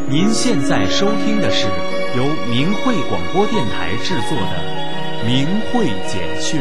您现在收听的是由明慧广播电台制作的《明慧简讯》。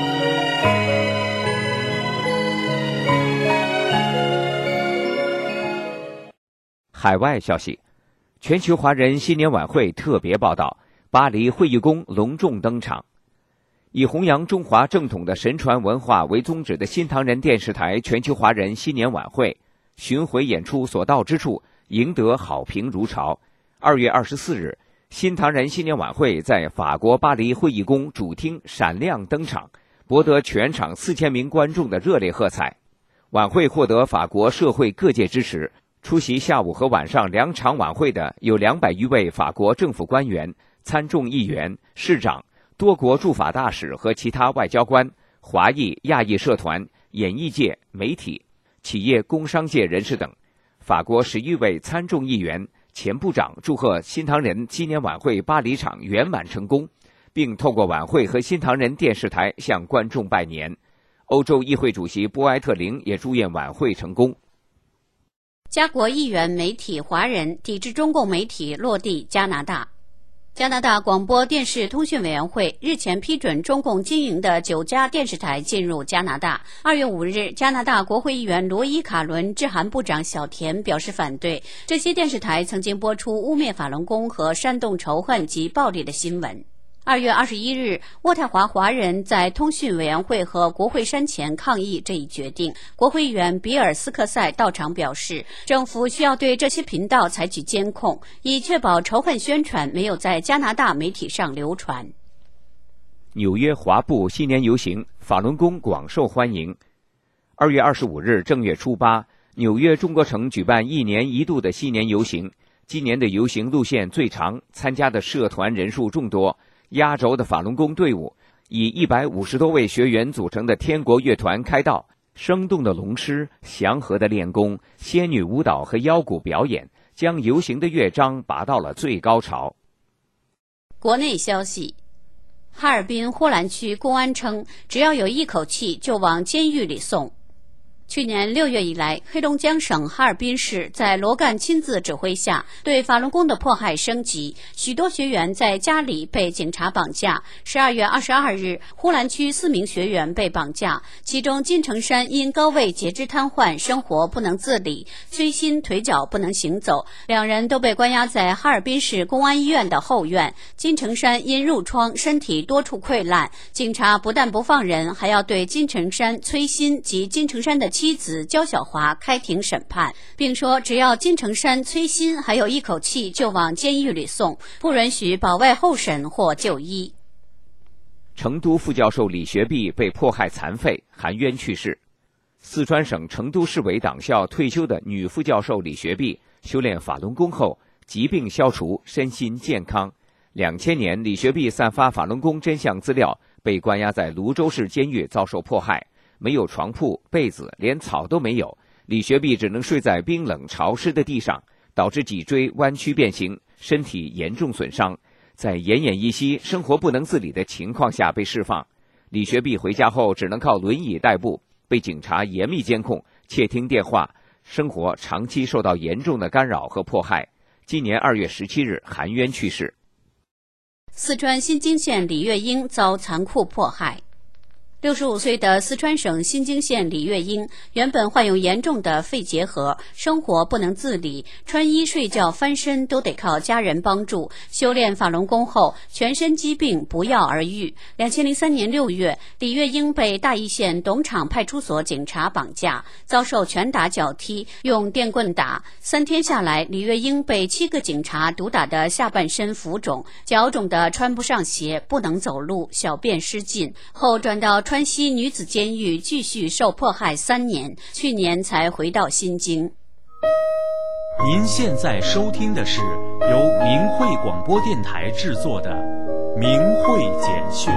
海外消息，全球华人新年晚会特别报道，巴黎会议宫隆重登场。以弘扬中华正统的神传文化为宗旨的新唐人电视台全球华人新年晚会巡回演出所到之处赢得好评如潮。2月24日，新唐人新年晚会在法国巴黎会议宫主厅闪亮登场，博得全场4000名观众的热烈喝彩。晚会获得法国社会各界支持，出席下午和晚上2场晚会的有200余位法国政府官员、参众议员、市长、多国驻法大使和其他外交官、华裔、亚裔社团、演艺界、媒体、企业工商界人士等。法国11位参众议员、前部长祝贺新唐人新年晚会巴黎场圆满成功，并透过晚会和新唐人电视台向观众拜年。欧洲议会主席波埃特林也祝愿晚会成功。 加国议员媒体华人抵制中共媒体落地加拿大。加拿大广播电视通讯委员会日前批准中共经营的9家电视台进入加拿大。2月5日，加拿大国会议员罗伊·卡伦致函部长小田，表示反对这些电视台曾经播出污蔑法轮功和煽动仇恨及暴力的新闻。2月21日，渥太华华人在通讯委员会和国会山前抗议这一决定。国会议员比尔斯克塞到场表示，政府需要对这些频道采取监控，以确保仇恨宣传没有在加拿大媒体上流传。 纽约华埠新年游行，法轮功广受欢迎。2月25日正月初8，纽约中国城举办1年1度的新年游行。今年的游行路线最长，参加的社团人数众多。压轴的法轮功队伍以150多位学员组成的天国乐团开道，生动的龙狮、祥和的练功、仙女舞蹈和腰鼓表演，将游行的乐章拔到了最高潮。 国内消息，哈尔滨呼兰区公安称，只要有一口气就往监狱里送。去年6月以来，黑龙江省哈尔滨市在罗干亲自指挥下，对法轮功的迫害升级，许多学员在家里被警察绑架。12月22日，呼兰区4名学员被绑架，其中金城山因高位截肢瘫痪，生活不能自理，崔鑫腿脚不能行走，2人都被关押在哈尔滨市公安医院的后院。金城山因褥疮，身体多处溃烂，警察不但不放人，还要对金城山、崔鑫及金城山的妻子焦小华开庭审判，并说只要金城山、崔鑫还有一口气就往监狱里送，不允许保外候审或就医。 成都副教授李学碧被迫害残废，含冤去世。四川省成都市委党校退休的女副教授李学碧修炼法轮功后，疾病消除，身心健康。2000年，李学碧散发法轮功真相资料，被关押在泸州市监狱遭受迫害。没有床铺、被子，连草都没有。李学碧只能睡在冰冷潮湿的地上，导致脊椎弯曲变形，身体严重损伤。在奄奄一息、生活不能自理的情况下被释放。李学碧回家后只能靠轮椅代步，被警察严密监控、窃听电话，生活长期受到严重的干扰和迫害。今年2月17日含冤去世。 四川新津县李月英遭残酷迫害。65岁的四川省新津县李月英原本患有严重的肺结核，生活不能自理，穿衣睡觉翻身都得靠家人帮助。修炼法轮功后，全身疾病不药而愈。2003年6月，李月英被大邑县董场派出所警察绑架，遭受拳打脚踢，用电棍打。3天下来，李月英被7个警察毒打得下半身浮肿，脚肿得穿不上鞋，不能走路，小便失禁，后转到川西女子监狱继续受迫害3年，去年才回到新津。 您现在收听的是由明慧广播电台制作的《明慧简讯》。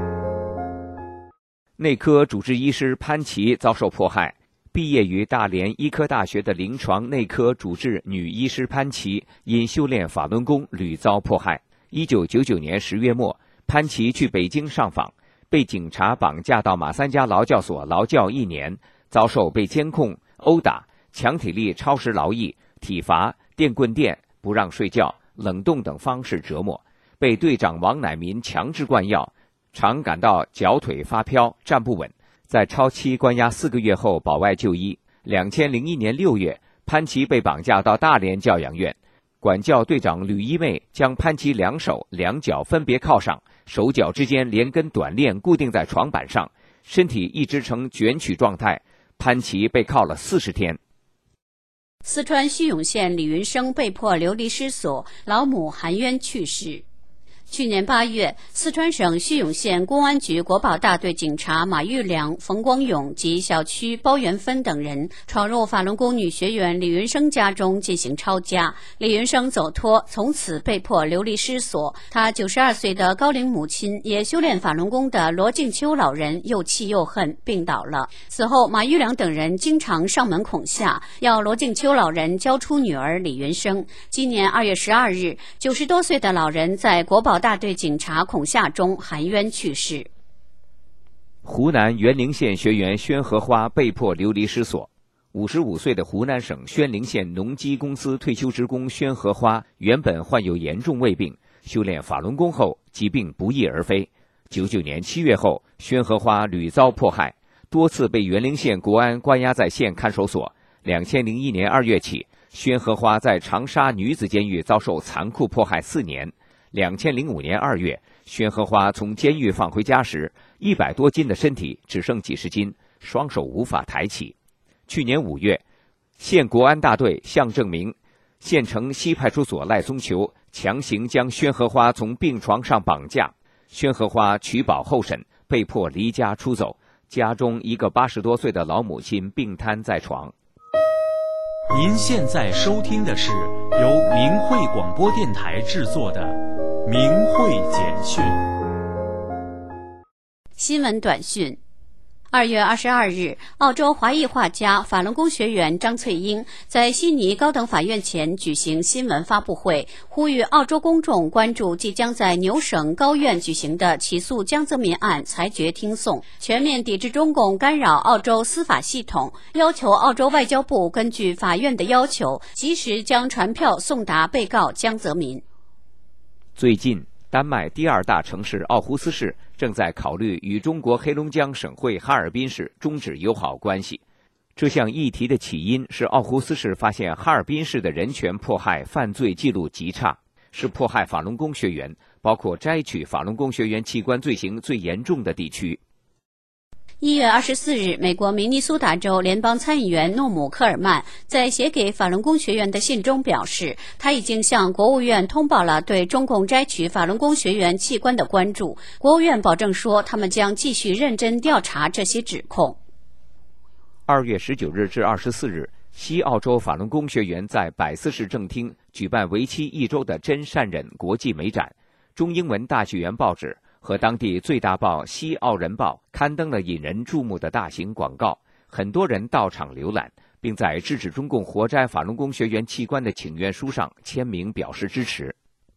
内科主治医师潘琪遭受迫害。毕业于大连医科大学的临床内科主治女医师潘琪，因修炼法轮功屡遭迫害。1999年10月末，潘琪去北京上访，被警察绑架到马三家劳教所劳教1年，遭受被监控、殴打、强体力超时劳役、体罚、电棍电、 不让睡觉、冷冻等方式折磨，被队长王乃民强制灌药，常感到脚腿发飘、站不稳。在超期关押4个月后保外就医。2001年6月，潘琪被绑架到大连教养院，管教队长吕一妹将潘琪2手2脚分别铐上，手脚之间连根短链固定在床板上，身体一直呈卷曲状态。潘琪被铐了40天。 四川叙永县李云生被迫流离失所，老母含冤去世。去年8月，四川省叙永县公安局国保大队警察马玉良、冯光勇及小区包元芬等人闯入法轮功女学员李云生家中进行抄家，李云生走脱，从此被迫流离失所。他92岁的高龄母亲，也修炼法轮功的罗静秋老人又气又恨，病倒了。此后，马玉良等人经常上门恐吓，要罗静秋老人交出女儿李云生。今年2月12日，90多岁的老人在国保大队警察恐吓中含冤去世。 湖南沅陵县学员宣荷花被迫流离失所。55岁的湖南省宣陵县农机公司退休职工宣荷花原本患有严重胃病，修炼法轮功后疾病不翼而飞。99年7月后，宣荷花屡遭迫害，多次被沅陵县国安关押在县看守所。2001年2月起，宣荷花在长沙女子监狱遭受残酷迫害4年。2005年2月，宣荷花从监狱放回家时，100多斤的身体只剩几十斤，双手无法抬起。去年5月，县国安大队向正明、县城西派出所赖松球强行将宣荷花从病床上绑架，宣荷花取保候审，被迫离家出走，家中一个80多岁的老母亲病瘫在床。 您现在收听的是由明慧广播电台制作的《明慧简讯》 新闻短讯。2月22日，澳洲华裔画家、法轮功学员张翠英在悉尼高等法院前举行新闻发布会，呼吁澳洲公众关注即将在牛省高院举行的起诉江泽民案裁决听讼，全面抵制中共干扰澳洲司法系统，要求澳洲外交部根据法院的要求，及时将传票送达被告江泽民。 最近，丹麦第2大城市奥胡斯市正在考虑与中国黑龙江省会哈尔滨市终止友好关系。这项议题的起因是奥胡斯市发现哈尔滨市的人权迫害犯罪记录极差，是迫害法轮功学员，包括摘取法轮功学员器官罪行最严重的地区。 1月24日，美国明尼苏达州联邦参议员诺姆·科尔曼在写给法轮功学员的信中表示，他已经向国务院通报了对中共摘取法轮功学员器官的关注。国务院保证说，他们将继续认真调查这些指控。 2月19日至24日，西澳洲法轮功学员在百思市政厅举办为期1周的真善忍国际美展。中英文大纪元报纸和当地最大报《西澳人报》刊登了引人注目的大型广告，很多人到场浏览，并在制止中共活摘法轮功学员器官的请愿书上签名表示支持。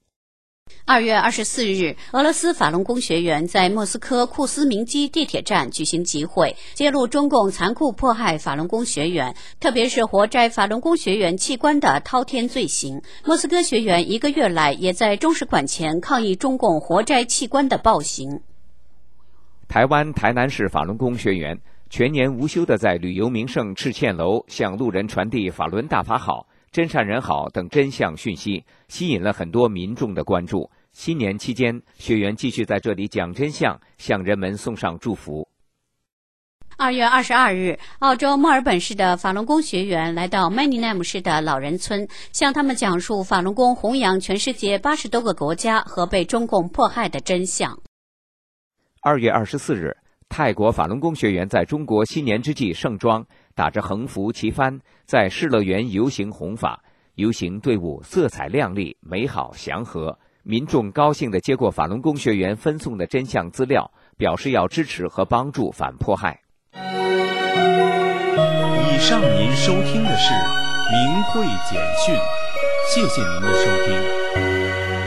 2月24日，俄罗斯法轮功学员在莫斯科库斯明基地铁站举行集会，揭露中共残酷迫害法轮功学员，特别是活摘法轮功学员器官的滔天罪行。莫斯科学员1个月来也在中使馆前抗议中共活摘器官的暴行。 台湾台南市法轮功学员全年无休地在旅游名胜赤堑楼向路人传递法轮大法好、真善人好等真相讯息，吸引了很多民众的关注。新年期间，学员继续在这里讲真相，向人们送上祝福。 2月22日，澳洲墨尔本市的法轮功学员来到曼尼奈姆市的老人村，向他们讲述法轮功弘扬全世界80多个国家和被中共迫害的真相。 2月24日，泰国法轮功学员在中国新年之际盛装，打着横幅旗帆，在世乐园游行弘法。游行队伍色彩亮丽、美好祥和，民众高兴地接过法轮功学员分送的真相资料，表示要支持和帮助反迫害。 以上您收听的是明慧简讯，谢谢您的收听。